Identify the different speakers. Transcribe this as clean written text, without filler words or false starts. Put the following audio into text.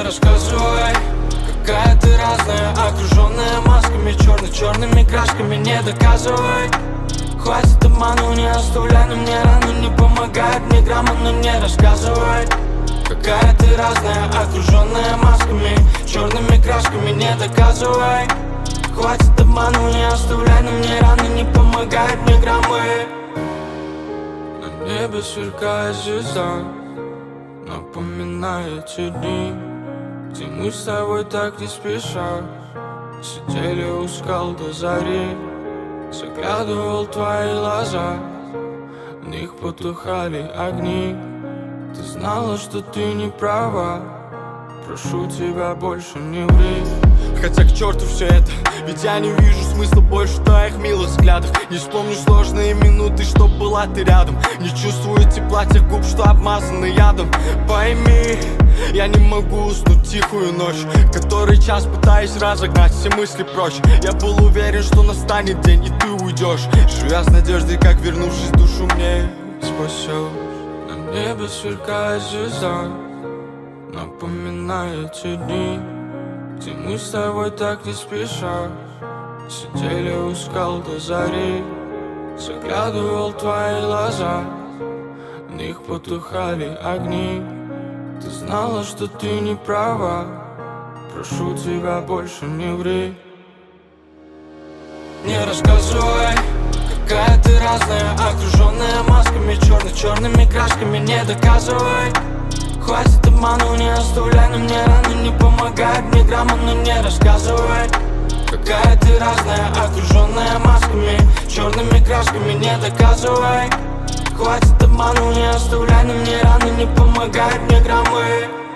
Speaker 1: рассказывай, какая ты разная, окруженная масками, черными крашками. Не доказывай, хватит обману, не оставляй на мне рану. Не помогает мне грамма, но не рассказывай, какая ты разная, окруженная масками, черными крашками. Не доказывай, хватит обману, не оставляй на мне раны. Не помогает мне граммы. На небе сверкает звезда, напоминая те дни, где мы с тобой так не спеша сидели у скал до зари. Заглядывал в твои глаза, в них потухали огни. Ты знала, что ты не права, прошу тебя, больше не ври.
Speaker 2: Хотя к черту все это, ведь я не вижу смысла больше в твоих милых взглядах. Не вспомню сложные минуты, что была ты рядом. Не чувствую тепла тех губ, что обмазаны ядом. Пойми, я не могу уснуть тихую ночь, который час пытаюсь разогнать все мысли прочь. Я был уверен, что настанет день и ты уйдешь, живя с надеждой, как вернувшись душу мне спасешь.
Speaker 1: На небе сверкает звезда, напоминая те дни, где мы с тобой так не спеша сидели у скал до зари. Заглядывал в твои глаза, в них потухали огни. Ты знала, что ты не права, прошу тебя, больше не ври. Не рассказывай, какая ты разная, окруженная масками, черными крашками. Не доказывай, хватит обману, не оставляй на мне раны. Не помогает мне грамма, но не рассказывай, какая ты разная, окруженная масками, черными крашками. Не доказывай, хватит обману, не оставляй на мне раны. Не помогает мне граммы.